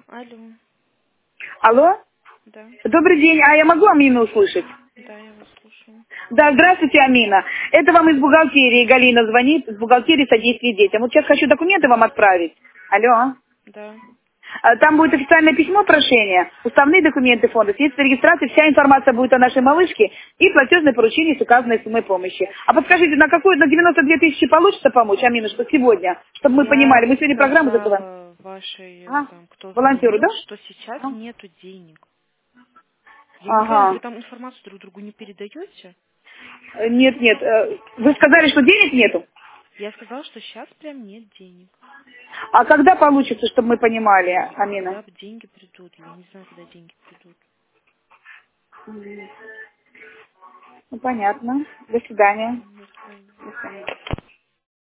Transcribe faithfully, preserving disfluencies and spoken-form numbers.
Алло. Алло? Да. Добрый день. А я могу Амину услышать? Да, я вас слушаю. Да, здравствуйте, Амина. Это вам из бухгалтерии Галина звонит, из бухгалтерии содействия детям. Вот сейчас хочу документы вам отправить. Алло. Да. А, Там будет официальное письмо прошения, уставные документы фонда, средства регистрации, вся информация будет о нашей малышке и платежное поручение с указанной суммой помощи. А подскажите, на какую, на девяносто две тысячи получится помочь, Амина, что сегодня, чтобы мы понимали, Я мы сегодня программу закрываем. сказала вашей, А, там, кто волонтеру, звонил, да? что сейчас А? нету денег. Я не поняла, вы Ага. там информацию друг другу не передаете? Э, Нет, нет. э, Вы сказали, что денег нету? Я сказала, что сейчас прям нет денег. А когда получится, чтобы мы понимали, Амина? Когда деньги придут? Я не знаю, когда деньги придут. Ну, понятно. До свидания. До свидания. До свидания.